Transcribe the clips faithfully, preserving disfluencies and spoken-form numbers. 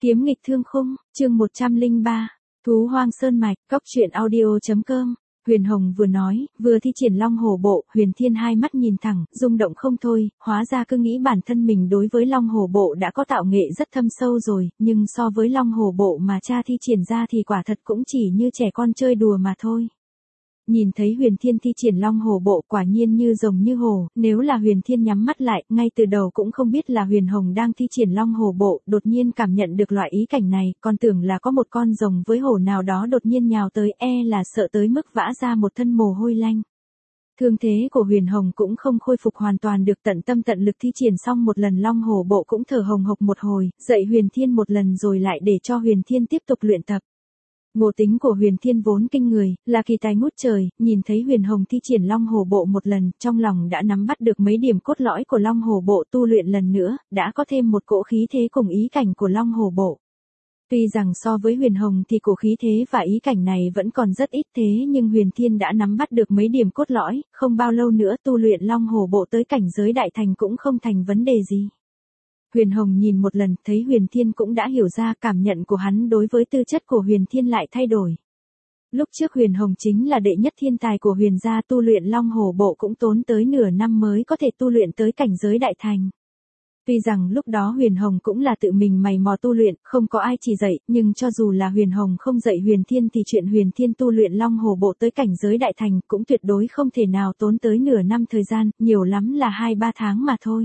Kiếm nghịch thương khung, chương một trăm lẻ ba, Thú hoang sơn mạch, cóc truyện audio chấm com. Huyền Hồng vừa nói, vừa thi triển Long Hổ Bộ, Huyền Thiên hai mắt nhìn thẳng, rung động không thôi, hóa ra cứ nghĩ bản thân mình đối với Long Hổ Bộ đã có tạo nghệ rất thâm sâu rồi, nhưng so với Long Hổ Bộ mà cha thi triển ra thì quả thật cũng chỉ như trẻ con chơi đùa mà thôi. Nhìn thấy Huyền Thiên thi triển Long Hổ Bộ quả nhiên như rồng như hổ, nếu là Huyền Thiên nhắm mắt lại, ngay từ đầu cũng không biết là Huyền Hồng đang thi triển Long Hổ Bộ, đột nhiên cảm nhận được loại ý cảnh này, còn tưởng là có một con rồng với hổ nào đó đột nhiên nhào tới, e là sợ tới mức vã ra một thân mồ hôi lanh. Thương thế của Huyền Hồng cũng không khôi phục hoàn toàn được, tận tâm tận lực thi triển xong một lần Long Hổ Bộ cũng thở hồng hộc một hồi, dạy Huyền Thiên một lần rồi lại để cho Huyền Thiên tiếp tục luyện tập. Ngộ tính của Huyền Thiên vốn kinh người, là kỳ tài ngút trời, nhìn thấy Huyền Hồng thi triển Long Hổ Bộ một lần, trong lòng đã nắm bắt được mấy điểm cốt lõi của Long Hổ Bộ, tu luyện lần nữa, đã có thêm một cỗ khí thế cùng ý cảnh của Long Hổ Bộ. Tuy rằng so với Huyền Hồng thì cỗ khí thế và ý cảnh này vẫn còn rất ít, thế nhưng Huyền Thiên đã nắm bắt được mấy điểm cốt lõi, không bao lâu nữa tu luyện Long Hổ Bộ tới cảnh giới đại thành cũng không thành vấn đề gì. Huyền Hồng nhìn một lần, thấy Huyền Thiên cũng đã hiểu ra, cảm nhận của hắn đối với tư chất của Huyền Thiên lại thay đổi. Lúc trước Huyền Hồng chính là đệ nhất thiên tài của Huyền gia, tu luyện Long Hổ Bộ cũng tốn tới nửa năm mới có thể tu luyện tới cảnh giới đại thành. Tuy rằng lúc đó Huyền Hồng cũng là tự mình mày mò tu luyện, không có ai chỉ dạy, nhưng cho dù là Huyền Hồng không dạy Huyền Thiên thì chuyện Huyền Thiên tu luyện Long Hổ Bộ tới cảnh giới đại thành cũng tuyệt đối không thể nào tốn tới nửa năm thời gian, nhiều lắm là hai ba tháng mà thôi.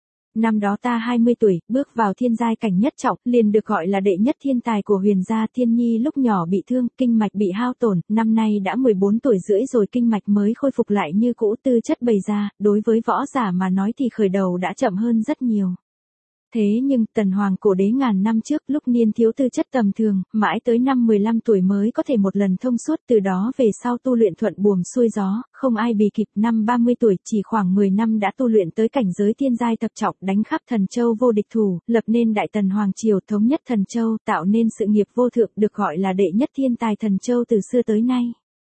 Năm đó ta hai mươi tuổi, bước vào thiên giai cảnh nhất trọng, liền được gọi là đệ nhất thiên tài của Huyền gia. Thiên Nhi lúc nhỏ bị thương, kinh mạch bị hao tổn, năm nay đã mười bốn tuổi rưỡi rồi kinh mạch mới khôi phục lại như cũ, tư chất bày ra, đối với võ giả mà nói thì khởi đầu đã chậm hơn rất nhiều. Thế nhưng, Tần Hoàng cổ đế ngàn năm trước lúc niên thiếu tư chất tầm thường, mãi tới năm mười lăm tuổi mới có thể một lần thông suốt, từ đó về sau tu luyện thuận buồm xuôi gió, không ai bì kịp. Năm ba mươi tuổi, chỉ khoảng mười năm đã tu luyện tới cảnh giới thiên giai thập trọng, đánh khắp Thần Châu vô địch thủ, lập nên Đại Tần Hoàng Triều, thống nhất Thần Châu, tạo nên sự nghiệp vô thượng, được gọi là đệ nhất thiên tài Thần Châu từ xưa tới nay.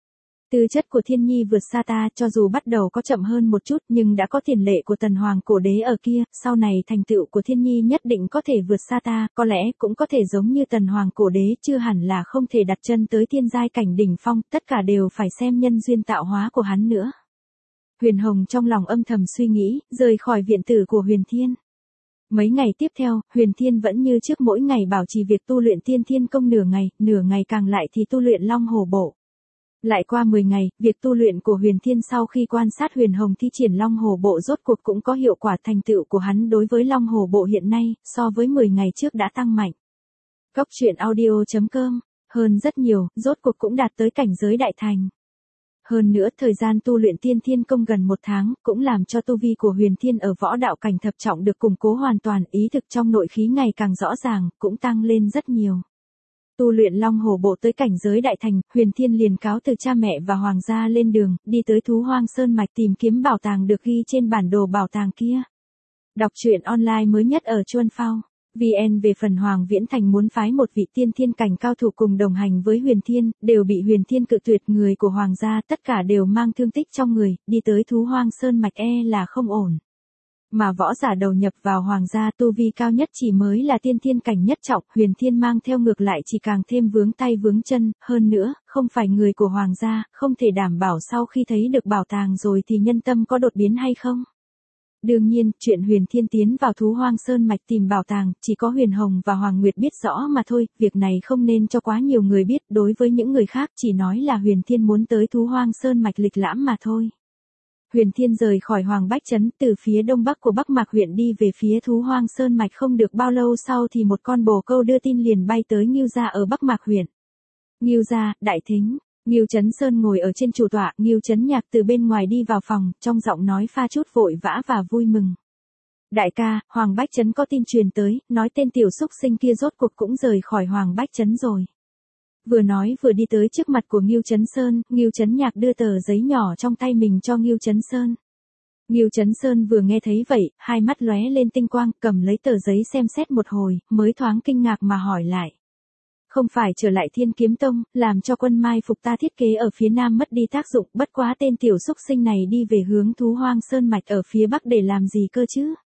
Tư chất của Thiên Nhi vượt xa ta, cho dù bắt đầu có chậm hơn một chút nhưng đã có tiền lệ của Tần Hoàng cổ đế ở kia, sau này thành tựu của Thiên Nhi nhất định có thể vượt xa ta, có lẽ cũng có thể giống như Tần Hoàng cổ đế, chưa hẳn là không thể đặt chân tới thiên giai cảnh đỉnh phong, tất cả đều phải xem nhân duyên tạo hóa của hắn nữa. Huyền Hồng trong lòng âm thầm suy nghĩ, rời khỏi viện tử của Huyền Thiên. Mấy ngày tiếp theo, Huyền Thiên vẫn như trước mỗi ngày bảo trì việc tu luyện Tiên Thiên Công nửa ngày, nửa ngày càng lại thì tu luyện Long Hổ Bộ. Lại qua mười ngày, việc tu luyện của Huyền Thiên sau khi quan sát Huyền Hồng thi triển Long Hổ Bộ rốt cuộc cũng có hiệu quả, thành tựu của hắn đối với Long Hổ Bộ hiện nay, so với mười ngày trước đã tăng mạnh. Cóc truyện audio chấm com, hơn rất nhiều, rốt cuộc cũng đạt tới cảnh giới đại thành. Hơn nữa, thời gian tu luyện Tiên Thiên Công gần một tháng, cũng làm cho tu vi của Huyền Thiên ở võ đạo cảnh thập trọng được củng cố hoàn toàn, ý thực trong nội khí ngày càng rõ ràng, cũng tăng lên rất nhiều. Tu luyện Long Hổ Bộ tới cảnh giới đại thành, Huyền Thiên liền cáo từ cha mẹ và hoàng gia lên đường, đi tới Thú Hoang Sơn Mạch tìm kiếm bảo tàng được ghi trên bản đồ bảo tàng kia. Đọc truyện online mới nhất ở Chuan Phao. vê en về phần Hoàng Viễn Thành muốn phái một vị tiên thiên cảnh cao thủ cùng đồng hành với Huyền Thiên, đều bị Huyền Thiên cự tuyệt. Người của hoàng gia tất cả đều mang thương tích trong người, đi tới Thú Hoang Sơn Mạch e là không ổn. Mà võ giả đầu nhập vào hoàng gia tu vi cao nhất chỉ mới là tiên thiên cảnh nhất trọng, Huyền Thiên mang theo ngược lại chỉ càng thêm vướng tay vướng chân, hơn nữa, không phải người của hoàng gia, không thể đảm bảo sau khi thấy được bảo tàng rồi thì nhân tâm có đột biến hay không. Đương nhiên, chuyện Huyền Thiên tiến vào Thú Hoang Sơn Mạch tìm bảo tàng, chỉ có Huyền Hồng và Hoàng Nguyệt biết rõ mà thôi, việc này không nên cho quá nhiều người biết, đối với những người khác chỉ nói là Huyền Thiên muốn tới Thú Hoang Sơn Mạch lịch lãm mà thôi. Huyền Thiên rời khỏi Hoàng Bách Trấn, từ phía đông bắc của Bắc Mạc huyện đi về phía Thú Hoang Sơn Mạch, không được bao lâu sau thì một con bồ câu đưa tin liền bay tới Ngưu gia ở Bắc Mạc huyện. Ngưu gia, đại thính. Ngưu Chấn Sơn ngồi ở trên chủ tọa, Ngưu Chấn Nhạc từ bên ngoài đi vào phòng, trong giọng nói pha chút vội vã và vui mừng. Đại ca, Hoàng Bách Trấn có tin truyền tới, nói tên tiểu xúc sinh kia rốt cuộc cũng rời khỏi Hoàng Bách Trấn rồi. Vừa nói vừa đi tới trước mặt của Ngưu Chấn Sơn, Ngưu Chấn Nhạc đưa tờ giấy nhỏ trong tay mình cho Ngưu Chấn Sơn. Ngưu Chấn Sơn vừa nghe thấy vậy, hai mắt lóe lên tinh quang, cầm lấy tờ giấy xem xét một hồi, mới thoáng kinh ngạc mà hỏi lại. Không phải trở lại Thiên Kiếm Tông, làm cho quân mai phục ta thiết kế ở phía nam mất đi tác dụng, bất quá tên tiểu xúc sinh này đi về hướng Thú Hoang Sơn Mạch ở phía bắc để làm gì cơ chứ?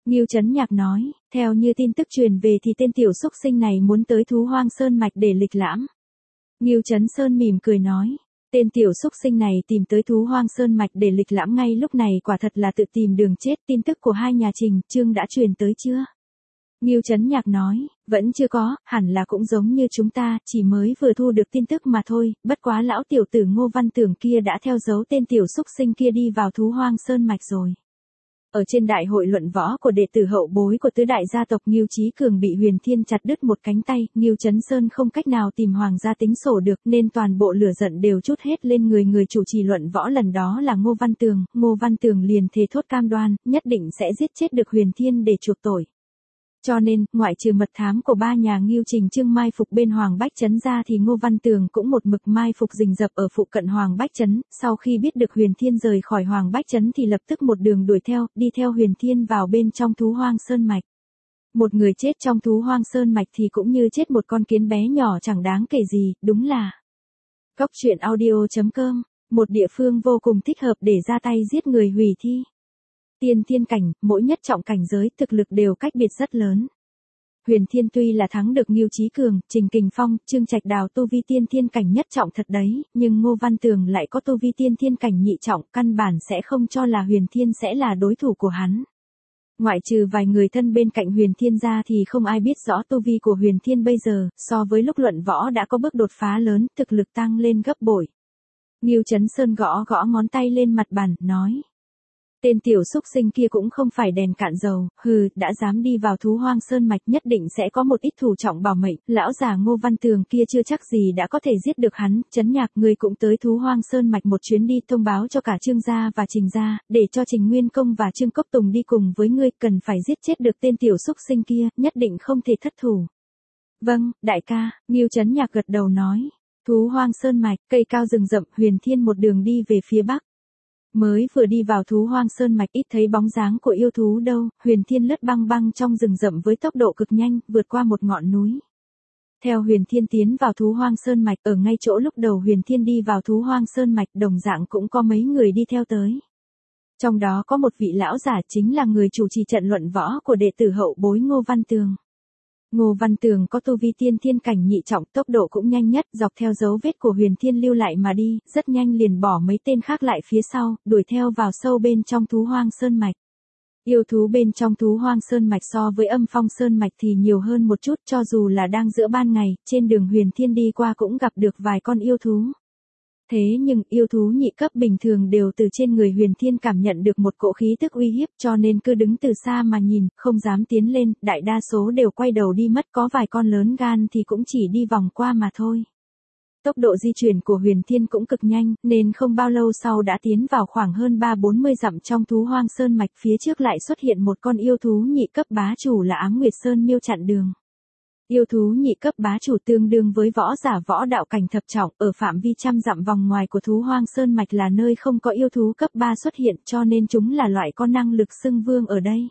Ngưu Chấn Nhạc nói, theo như tin tức truyền về thì tên tiểu xúc sinh này muốn tới Thú Hoang Sơn Mạch để lịch lãm. Ngưu Chấn Sơn mỉm cười nói, tên tiểu xúc sinh này tìm tới Thú Hoang Sơn Mạch để lịch lãm ngay lúc này quả thật là tự tìm đường chết. Tin tức của hai nhà Trình, Trương đã truyền tới chưa? Ngưu Chấn Nhạc nói, vẫn chưa có, hẳn là cũng giống như chúng ta, chỉ mới vừa thu được tin tức mà thôi, bất quá lão tiểu tử Ngô Văn Tường kia đã theo dấu tên tiểu xúc sinh kia đi vào Thú Hoang Sơn Mạch rồi. Ở trên đại hội luận võ của đệ tử hậu bối của tứ đại gia tộc Ngưu Chí Cường bị Huyền Thiên chặt đứt một cánh tay, Ngưu Chấn Sơn không cách nào tìm hoàng gia tính sổ được nên toàn bộ lửa giận đều trút hết lên người người chủ trì luận võ lần đó là Ngô Văn Tường. Ngô Văn Tường liền thề thốt cam đoan, nhất định sẽ giết chết được Huyền Thiên để chuộc tội. Cho nên, ngoại trừ mật thám của ba nhà Ngưu Trình Trương mai phục bên Hoàng Bách Trấn ra thì Ngô Văn Tường cũng một mực mai phục rình rập ở phụ cận Hoàng Bách Trấn. Sau khi biết được Huyền Thiên rời khỏi Hoàng Bách Trấn thì lập tức một đường đuổi theo, đi theo Huyền Thiên vào bên trong Thú Hoang Sơn Mạch. Một người chết trong Thú Hoang Sơn Mạch thì cũng như chết một con kiến bé nhỏ chẳng đáng kể gì, đúng là. Cóc truyện audio chấm com, một địa phương vô cùng thích hợp để ra tay giết người hủy thi. Tiên thiên cảnh, mỗi nhất trọng cảnh giới thực lực đều cách biệt rất lớn. Huyền Thiên tuy là thắng được Ngưu Chí Cường, Trình Kình Phong, Trương Trạch Đào tu vi tiên thiên cảnh nhất trọng thật đấy, nhưng Ngô Văn Tường lại có tu vi tiên thiên cảnh nhị trọng, căn bản sẽ không cho là Huyền Thiên sẽ là đối thủ của hắn. Ngoại trừ vài người thân bên cạnh Huyền Thiên ra thì không ai biết rõ tu vi của Huyền Thiên bây giờ, so với lúc luận võ đã có bước đột phá lớn, thực lực tăng lên gấp bội. Ngưu Chấn Sơn gõ gõ ngón tay lên mặt bàn, nói. Tên tiểu xúc sinh kia cũng không phải đèn cạn dầu, hừ, đã dám đi vào Thú Hoang Sơn Mạch nhất định sẽ có một ít thủ trọng bảo mệnh, lão già Ngô Văn Tường kia chưa chắc gì đã có thể giết được hắn. Chấn Nhạc, người cũng tới Thú Hoang Sơn Mạch một chuyến đi, thông báo cho cả Trương gia và Trình gia, để cho Trình Nguyên Công và Trương Cốc Tùng đi cùng với ngươi, cần phải giết chết được tên tiểu xúc sinh kia, nhất định không thể thất thủ. Vâng, đại ca, Ngưu Chấn Nhạc gật đầu nói. Thú Hoang Sơn Mạch, cây cao rừng rậm, Huyền Thiên một đường đi về phía bắc. Mới vừa đi vào Thú Hoang Sơn Mạch ít thấy bóng dáng của yêu thú đâu, Huyền Thiên lướt băng băng trong rừng rậm với tốc độ cực nhanh, vượt qua một ngọn núi. Theo Huyền Thiên tiến vào Thú Hoang Sơn Mạch, ở ngay chỗ lúc đầu Huyền Thiên đi vào Thú Hoang Sơn Mạch đồng dạng cũng có mấy người đi theo tới. Trong đó có một vị lão giả chính là người chủ trì trận luận võ của đệ tử hậu bối Ngô Văn Tường. Ngô Văn Tường có tu vi tiên thiên cảnh nhị trọng, tốc độ cũng nhanh nhất, dọc theo dấu vết của Huyền Thiên lưu lại mà đi, rất nhanh liền bỏ mấy tên khác lại phía sau, đuổi theo vào sâu bên trong Thú Hoang Sơn Mạch. Yêu thú bên trong Thú Hoang Sơn Mạch so với Âm Phong Sơn Mạch thì nhiều hơn một chút, cho dù là đang giữa ban ngày, trên đường Huyền Thiên đi qua cũng gặp được vài con yêu thú. Thế nhưng, yêu thú nhị cấp bình thường đều từ trên người Huyền Thiên cảm nhận được một cỗ khí tức uy hiếp, cho nên cứ đứng từ xa mà nhìn, không dám tiến lên, đại đa số đều quay đầu đi mất, có vài con lớn gan thì cũng chỉ đi vòng qua mà thôi. Tốc độ di chuyển của Huyền Thiên cũng cực nhanh, nên không bao lâu sau đã tiến vào khoảng hơn ba bốn mươi dặm trong Thú Hoang Sơn Mạch, phía trước lại xuất hiện một con yêu thú nhị cấp bá chủ là Ám Nguyệt Sơn Miêu chặn đường. Yêu thú nhị cấp bá chủ tương đương với võ giả võ đạo cảnh thập trọng, ở phạm vi trăm dặm vòng ngoài của Thú Hoang Sơn Mạch là nơi không có yêu thú cấp ba xuất hiện, cho nên chúng là loại có năng lực xưng vương ở đây.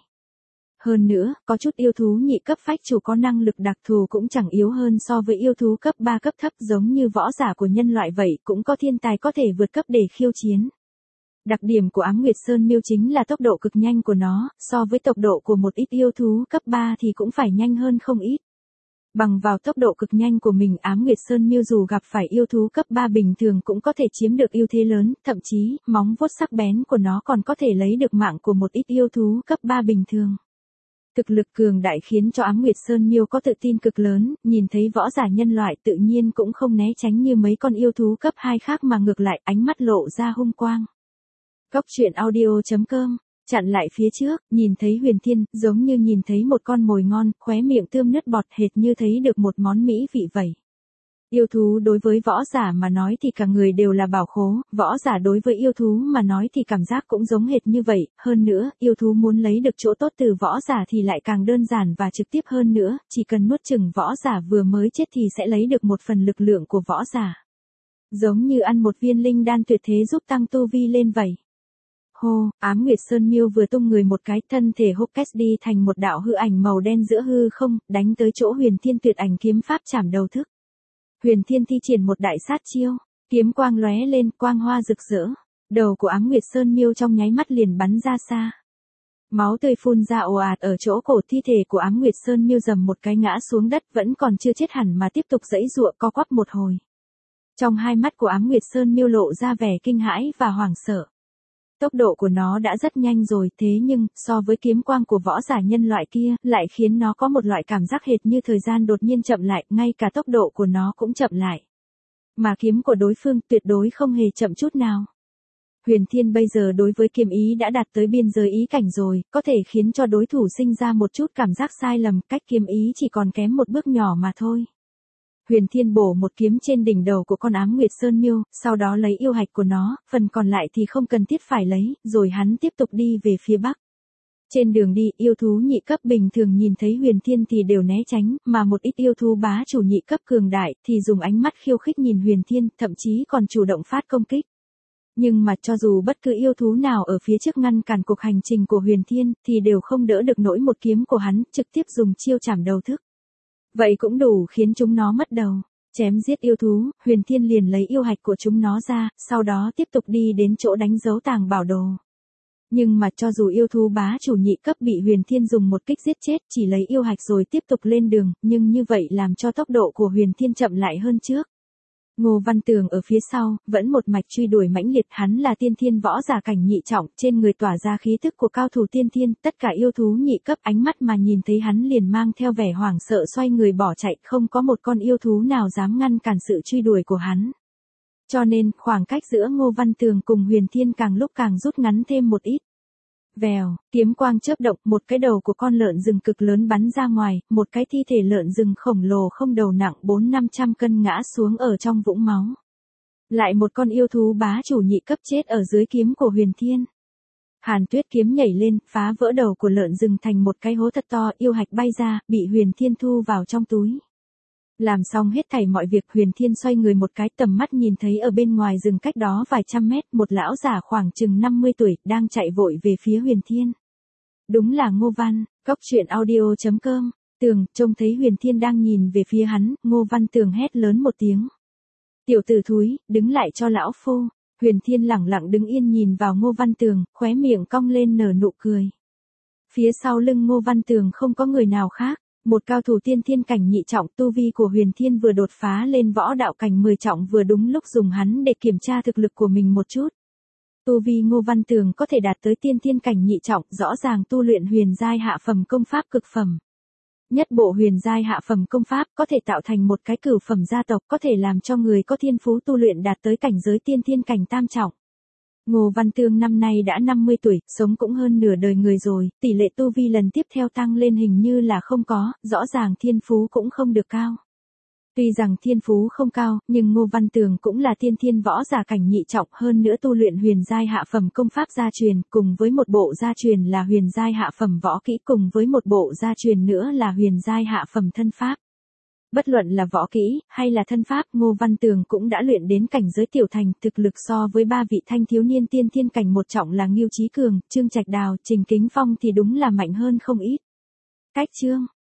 Hơn nữa, có chút yêu thú nhị cấp phách chủ có năng lực đặc thù cũng chẳng yếu hơn so với yêu thú cấp ba cấp thấp, giống như võ giả của nhân loại vậy, cũng có thiên tài có thể vượt cấp để khiêu chiến. Đặc điểm của Ám Nguyệt Sơn Miêu chính là tốc độ cực nhanh của nó, so với tốc độ của một ít yêu thú cấp ba thì cũng phải nhanh hơn không ít. Bằng vào tốc độ cực nhanh của mình, Ám Nguyệt Sơn Miêu dù gặp phải yêu thú cấp ba bình thường cũng có thể chiếm được ưu thế lớn, thậm chí, móng vuốt sắc bén của nó còn có thể lấy được mạng của một ít yêu thú cấp ba bình thường. Thực lực cường đại khiến cho Ám Nguyệt Sơn Miêu có tự tin cực lớn, nhìn thấy võ giả nhân loại tự nhiên cũng không né tránh như mấy con yêu thú cấp hai khác mà ngược lại ánh mắt lộ ra hung quang. Cóc truyện audio chấm com, chặn lại phía trước, nhìn thấy Huyền Thiên, giống như nhìn thấy một con mồi ngon, khóe miệng tươm nứt bọt hệt như thấy được một món mỹ vị vậy. Yêu thú đối với võ giả mà nói thì cả người đều là bảo khố, võ giả đối với yêu thú mà nói thì cảm giác cũng giống hệt như vậy, hơn nữa, yêu thú muốn lấy được chỗ tốt từ võ giả thì lại càng đơn giản và trực tiếp hơn nữa, chỉ cần nuốt chửng võ giả vừa mới chết thì sẽ lấy được một phần lực lượng của võ giả. Giống như ăn một viên linh đan tuyệt thế giúp tăng tu vi lên vậy. Hô, Ám Nguyệt Sơn Miêu vừa tung người một cái, thân thể hốc kết đi thành một đạo hư ảnh màu đen giữa hư không, đánh tới chỗ Huyền Thiên tuyệt ảnh kiếm pháp chảm đầu thức. Huyền Thiên thi triển một đại sát chiêu, kiếm quang lóe lên, quang hoa rực rỡ, đầu của Ám Nguyệt Sơn Miêu trong nháy mắt liền bắn ra xa. Máu tươi phun ra ồ ạt ở chỗ cổ, thi thể của Ám Nguyệt Sơn Miêu rầm một cái ngã xuống đất, vẫn còn chưa chết hẳn mà tiếp tục giãy giụa co quắp một hồi. Trong hai mắt của Ám Nguyệt Sơn Miêu lộ ra vẻ kinh hãi và hoảng sợ. Tốc độ của nó đã rất nhanh rồi, thế nhưng, so với kiếm quang của võ giả nhân loại kia, lại khiến nó có một loại cảm giác hệt như thời gian đột nhiên chậm lại, ngay cả tốc độ của nó cũng chậm lại. Mà kiếm của đối phương tuyệt đối không hề chậm chút nào. Huyền Thiên bây giờ đối với kiếm ý đã đạt tới biên giới ý cảnh rồi, có thể khiến cho đối thủ sinh ra một chút cảm giác sai lầm, cách kiếm ý chỉ còn kém một bước nhỏ mà thôi. Huyền Thiên bổ một kiếm trên đỉnh đầu của con Ám Nguyệt Sơn Miêu, sau đó lấy yêu hạch của nó, phần còn lại thì không cần thiết phải lấy, rồi hắn tiếp tục đi về phía bắc. Trên đường đi, yêu thú nhị cấp bình thường nhìn thấy Huyền Thiên thì đều né tránh, mà một ít yêu thú bá chủ nhị cấp cường đại thì dùng ánh mắt khiêu khích nhìn Huyền Thiên, thậm chí còn chủ động phát công kích. Nhưng mà cho dù bất cứ yêu thú nào ở phía trước ngăn cản cuộc hành trình của Huyền Thiên, thì đều không đỡ được nổi một kiếm của hắn, trực tiếp dùng chiêu chảm đầu thức. Vậy cũng đủ khiến chúng nó mất đầu. Chém giết yêu thú, Huyền Thiên liền lấy yêu hạch của chúng nó ra, sau đó tiếp tục đi đến chỗ đánh dấu tàng bảo đồ. Nhưng mà cho dù yêu thú bá chủ nhị cấp bị Huyền Thiên dùng một kích giết chết, chỉ lấy yêu hạch rồi tiếp tục lên đường, nhưng như vậy làm cho tốc độ của Huyền Thiên chậm lại hơn trước. Ngô Văn Tường ở phía sau, vẫn một mạch truy đuổi mãnh liệt, hắn là tiên thiên võ giả cảnh nhị trọng, trên người tỏa ra khí thức của cao thủ tiên thiên, tất cả yêu thú nhị cấp ánh mắt mà nhìn thấy hắn liền mang theo vẻ hoảng sợ xoay người bỏ chạy, không có một con yêu thú nào dám ngăn cản sự truy đuổi của hắn. Cho nên, khoảng cách giữa Ngô Văn Tường cùng Huyền Thiên càng lúc càng rút ngắn thêm một ít. Vèo, kiếm quang chớp động, một cái đầu của con lợn rừng cực lớn bắn ra ngoài, một cái thi thể lợn rừng khổng lồ không đầu nặng bốn năm trăm cân ngã xuống ở trong vũng máu. Lại một con yêu thú bá chủ nhị cấp chết ở dưới kiếm của Huyền Thiên. Hàn Tuyết kiếm nhảy lên, phá vỡ đầu của lợn rừng thành một cái hố thật to, yêu hạch bay ra, bị Huyền Thiên thu vào trong túi. Làm xong hết thảy mọi việc, Huyền Thiên xoay người một cái, tầm mắt nhìn thấy ở bên ngoài rừng cách đó vài trăm mét, một lão giả khoảng chừng năm mươi tuổi, đang chạy vội về phía Huyền Thiên. Đúng là Ngô Văn, Cốc Truyện Audio chấm com. Tường, trông thấy Huyền Thiên đang nhìn về phía hắn, Ngô Văn Tường hét lớn một tiếng. Tiểu tử thúi, đứng lại cho lão phu. Huyền Thiên lẳng lặng đứng yên nhìn vào Ngô Văn Tường, khóe miệng cong lên nở nụ cười. Phía sau lưng Ngô Văn Tường không có người nào khác. Một cao thủ tiên thiên cảnh nhị trọng, tu vi của Huyền Thiên vừa đột phá lên võ đạo cảnh mười trọng, vừa đúng lúc dùng hắn để kiểm tra thực lực của mình một chút. Tu vi Ngô Văn Tường có thể đạt tới tiên thiên cảnh nhị trọng, rõ ràng tu luyện huyền giai hạ phẩm công pháp cực phẩm. Nhất bộ huyền giai hạ phẩm công pháp có thể tạo thành một cái cửu phẩm gia tộc, có thể làm cho người có thiên phú tu luyện đạt tới cảnh giới tiên thiên cảnh tam trọng. Ngô Văn Tường năm nay đã năm mươi tuổi, sống cũng hơn nửa đời người rồi, tỷ lệ tu vi lần tiếp theo tăng lên hình như là không có, rõ ràng thiên phú cũng không được cao. Tuy rằng thiên phú không cao, nhưng Ngô Văn Tường cũng là tiên thiên võ giả cảnh nhị trọng, hơn nữa tu luyện huyền giai hạ phẩm công pháp gia truyền, cùng với một bộ gia truyền là huyền giai hạ phẩm võ kỹ, cùng với một bộ gia truyền nữa là huyền giai hạ phẩm thân pháp. Bất luận là võ kỹ, hay là thân pháp, Ngô Văn Tường cũng đã luyện đến cảnh giới tiểu thành, thực lực so với ba vị thanh thiếu niên tiên thiên cảnh một trọng là Ngưu Chí Cường, Trương Trạch Đào, Trình Kính Phong thì đúng là mạnh hơn không ít. Cách chương